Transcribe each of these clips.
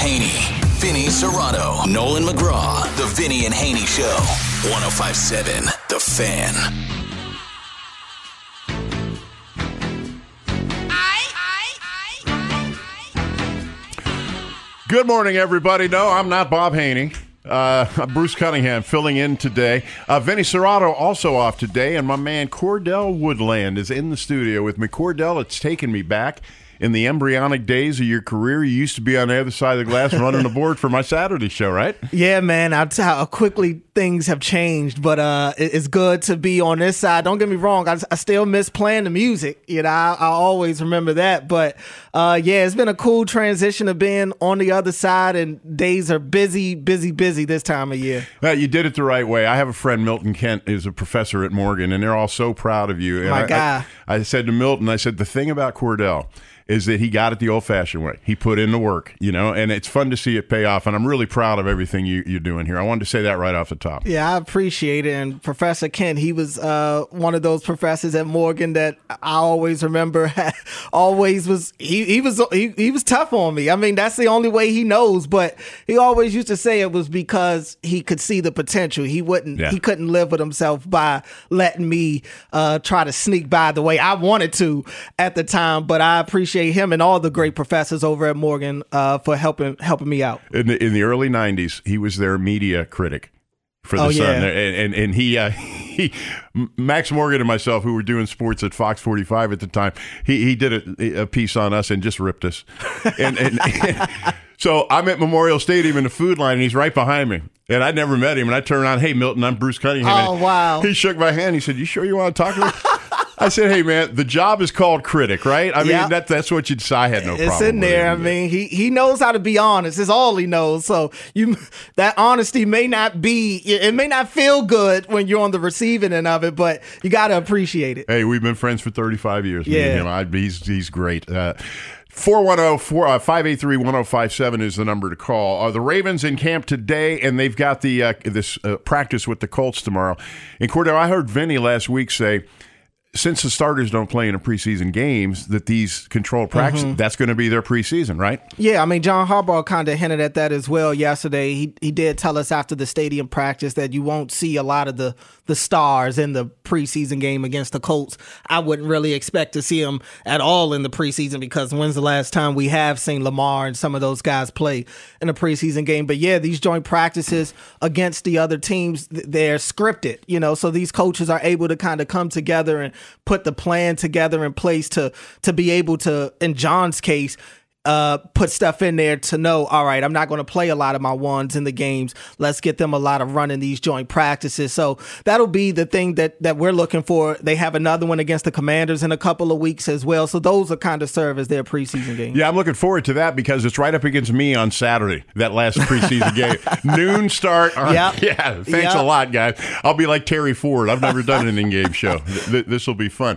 Haney, Vinny Serrato, Nolan McGraw. The Vinny and Haney Show. 105.7 The Fan. Good morning, everybody. No, I'm not Bob Haney. I'm Bruce Cunningham filling in today. Vinny Serrato also off today, and my man Cordell Woodland is in the studio with me. Cordell, it's taken me back in the embryonic days of your career. You used to be on the other side of the glass running the board for my Saturday show, right? Yeah, man. I'll tell how quickly things have changed, but it's good to be on this side. Don't get me wrong. I still miss playing the music. You know, I always remember that. But yeah, it's been a cool transition of being on the other side, and days are busy this time of year. Well, you did it the right way. I have a friend, Milton Kent, is a professor at Morgan, and they're all so proud of you. My guy. I said to Milton, I said, the thing about Cordell is that he got it the old-fashioned way. He put in the work, you know, and it's fun to see it pay off, and I'm really proud of everything you're doing here. I wanted to say that right off the top. Yeah, I appreciate it, and Professor Kent, he was one of those professors at Morgan that I always remember always was, he was tough on me. I mean, that's the only way he knows, but he always used to say it was because he could see the potential. He couldn't live with himself by letting me try to sneak by the way I wanted to at the time, but I appreciate him and all the great professors over at Morgan for helping me out. In the early 90s, he was their media critic for the Sun. Yeah. And he Max Morgan and myself, who were doing sports at Fox 45 at the time, he did a piece on us and just ripped us. and so I'm at Memorial Stadium in the food line, and he's right behind me. And I'd never met him. And I turned around, hey, Milton, I'm Bruce Cunningham. Oh, wow. He shook my hand. He said, you sure you want to talk to me? I said, hey, man, the job is called critic, right? I mean, that's what you'd say. I had no problem. It's in there. I mean, he knows how to be honest. It's all he knows. So that honesty may not feel good when you're on the receiving end of it, but you got to appreciate it. Hey, we've been friends for 35 years. Yeah. Me and him. He's great. 410-583-1057 is the number to call. The Ravens in camp today, and they've got this practice with the Colts tomorrow. And Cordell, I heard Vinny last week say, since the starters don't play in a preseason games, that these controlled practices, that's going to be their preseason, right? Yeah, I mean, John Harbaugh kind of hinted at that as well yesterday. He did tell us after the stadium practice that you won't see a lot of the stars in the preseason game against the Colts. I wouldn't really expect to see them at all in the preseason, because when's the last time we have seen Lamar and some of those guys play in a preseason game? But yeah, these joint practices against the other teams, they're scripted, you know, so these coaches are able to kind of come together and put the plan together in place to be able to, in John's case, put stuff in there to know, all right, I'm not going to play a lot of my ones in the games. Let's get them a lot of run in these joint practices. So that'll be the thing that we're looking for. They have another one against the Commanders in a couple of weeks as well. So those will kind of serve as their preseason games. Yeah, I'm looking forward to that, because it's right up against me on Saturday, that last preseason game. Noon start. Yeah, thanks a lot, guys. I'll be like Terry Ford. I've never done an in-game show. This will be fun.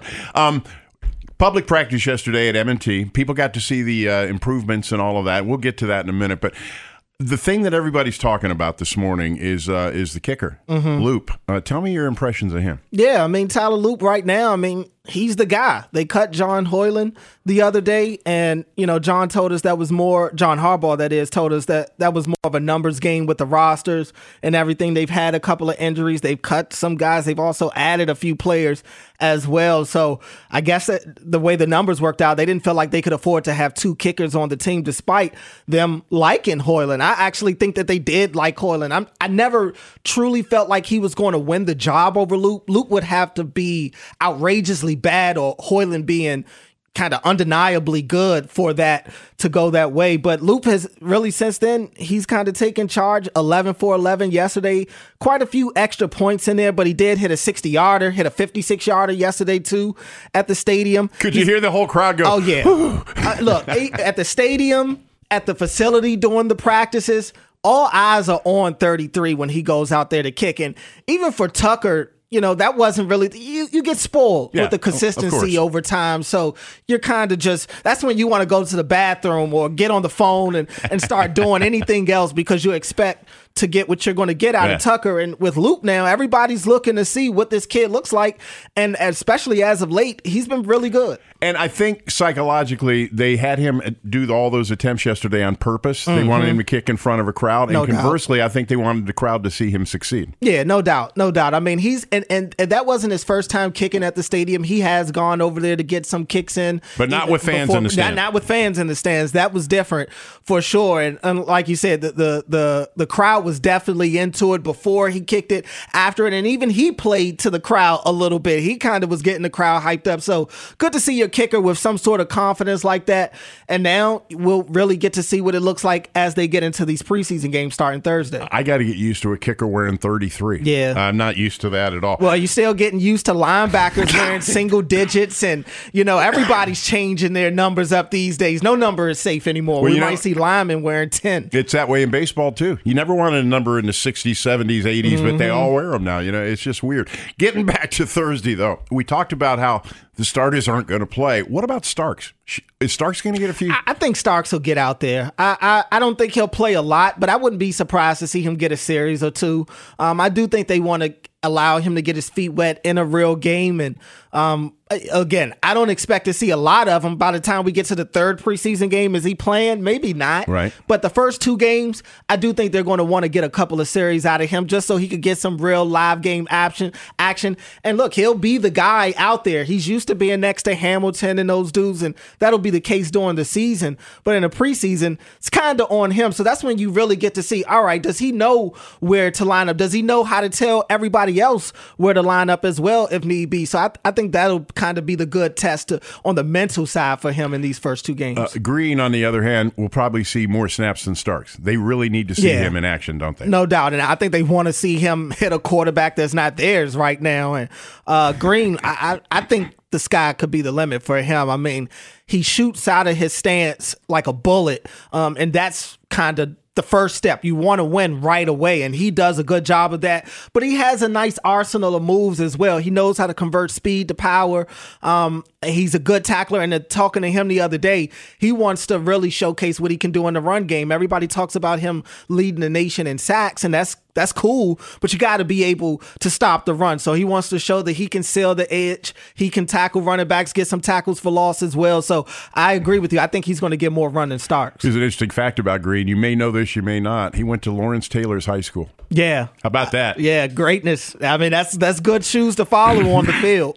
Public practice yesterday at M&T. People got to see the improvements and all of that. We'll get to that in a minute. But the thing that everybody's talking about this morning is the kicker, Loop. Tell me your impressions of him. Yeah, I mean, Tyler Loop right now, I mean, he's the guy. They cut John Hoyland the other day, and, you know, John Harbaugh, that is, told us that was more of a numbers game with the rosters and everything. They've had a couple of injuries. They've cut some guys. They've also added a few players as well. So I guess that the way the numbers worked out, they didn't feel like they could afford to have two kickers on the team, despite them liking Hoyland. I actually think that they did like Hoyland. I never truly felt like he was going to win the job over Loop. Loop would have to be outrageously bad, or Hoyland being kind of undeniably good for that to go that way. But Loop has really, since then, he's kind of taken charge. 11 for 11 yesterday. Quite a few extra points in there, but he did hit a 60-yarder, hit a 56-yarder yesterday too at the stadium. Could you hear the whole crowd go? Oh, yeah. Look, at the stadium, at the facility during the practices, all eyes are on 33 when he goes out there to kick. And even for Tucker, you know, that wasn't really, you get spoiled with the consistency over time. So you're kind of just, that's when you want to go to the bathroom or get on the phone and start doing anything else, because you expect to get what you're going to get out of Tucker. And with Luke now, everybody's looking to see what this kid looks like. And especially as of late, he's been really good. And I think psychologically, they had him do all those attempts yesterday on purpose. They wanted him to kick in front of a crowd. And conversely, I think they wanted the crowd to see him succeed. Yeah, no doubt. No doubt. I mean, he's and that wasn't his first time kicking at the stadium. He has gone over there to get some kicks in. But not with fans in the stands. Not with fans in the stands. That was different for sure. And like you said, the crowd was definitely into it before he kicked it, after it. And even he played to the crowd a little bit. He kind of was getting the crowd hyped up. So good to see your kicker with some sort of confidence like that. And now we'll really get to see what it looks like as they get into these preseason games starting Thursday. I got to get used to a kicker wearing 33. Yeah. I'm not used to that at all. Well, you're still getting used to linebackers wearing single digits, and, everybody's changing their numbers up these days. No number is safe anymore. We might see linemen wearing 10. It's that way in baseball, too. You never wanted a number in the 60s, 70s, 80s, but they all wear them now. It's just weird. Getting back to Thursday, though, we talked about how the starters aren't going to play. What about Starks? Is Starks going to get a few? I think Starks will get out there. I don't think he'll play a lot, but I wouldn't be surprised to see him get a series or two. I do think they want to allow him to get his feet wet in a real game. And again, I don't expect to see a lot of him by the time we get to the third preseason game. Is he playing? Maybe not. Right. But the first two games, I do think they're going to want to get a couple of series out of him just so he could get some real live game action. And look, he'll be the guy out there. He's used to being next to Hamilton and those dudes, and that'll be the case during the season. But in the preseason, it's kind of on him. So that's when you really get to see, all right, does he know where to line up? Does he know how to tell everybody else where to line up as well if need be? So I think that'll kind of be the good test on the mental side for him in these first two games. Green, on the other hand, will probably see more snaps than Starks. They really need to see him in action, don't they? No doubt. And I think they want to see him hit a quarterback that's not theirs right now. And Green, I think the sky could be the limit for him. I mean, he shoots out of his stance like a bullet, and that's kind of the first step. You want to win right away, and he does a good job of that. But he has a nice arsenal of moves as well. He knows how to convert speed to power. He's a good tackler, and talking to him the other day, he wants to really showcase what he can do in the run game. Everybody talks about him leading the nation in sacks, and that's cool, but you got to be able to stop the run. So he wants to show that he can seal the edge. He can tackle running backs, get some tackles for loss as well. So I agree with you. I think he's going to get more run than Starks. There's an interesting fact about Green. You may know this, you may not. He went to Lawrence Taylor's high school. Yeah. How about that? Yeah, greatness. I mean, that's good shoes to follow on the field.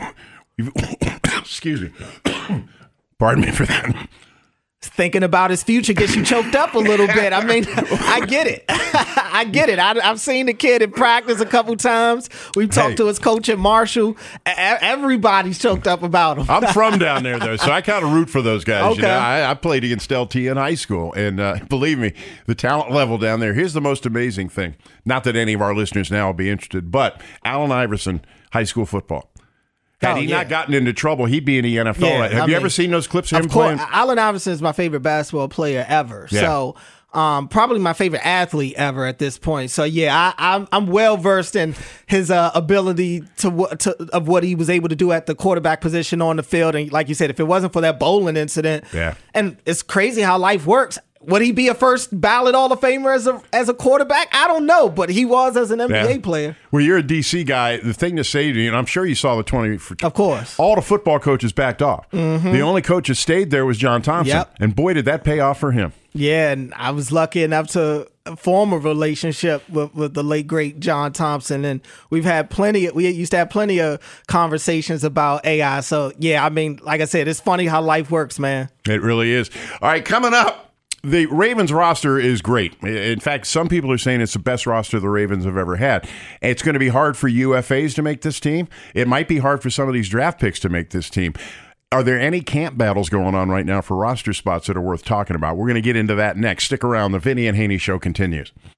Excuse me. Pardon me for that. Thinking about his future gets you choked up a little bit. I mean, I get it. I get it. I've seen the kid in practice a couple times. We've talked to his coach at Marshall. Everybody's choked up about him. I'm from down there, though, so I kind of root for those guys. Okay. I played against LT in high school, and believe me, the talent level down there. Here's the most amazing thing. Not that any of our listeners now will be interested, but Allen Iverson, high school football. Had he not gotten into trouble, he'd be in the NFL. Yeah, right? Have you ever seen those clips of him playing? Allen Iverson is my favorite basketball player ever. Yeah. So probably my favorite athlete ever at this point. So yeah, I'm well versed in his ability of what he was able to do at the quarterback position on the field. And like you said, if it wasn't for that bowling incident, and it's crazy how life works. Would he be a first ballot Hall of Famer as a quarterback? I don't know, but he was as an NBA player. Well, you're a DC guy. The thing to say to you, and I'm sure you saw the 20. Of course. All the football coaches backed off. Mm-hmm. The only coach that stayed there was John Thompson. Yep. And boy, did that pay off for him. Yeah, and I was lucky enough to form a relationship with the late, great John Thompson. And we used to have plenty of conversations about AI. So, yeah, I mean, like I said, it's funny how life works, man. It really is. All right, coming up. The Ravens roster is great. In fact, some people are saying it's the best roster the Ravens have ever had. It's going to be hard for UFAs to make this team. It might be hard for some of these draft picks to make this team. Are there any camp battles going on right now for roster spots that are worth talking about? We're going to get into that next. Stick around. The Vinny and Haney Show continues.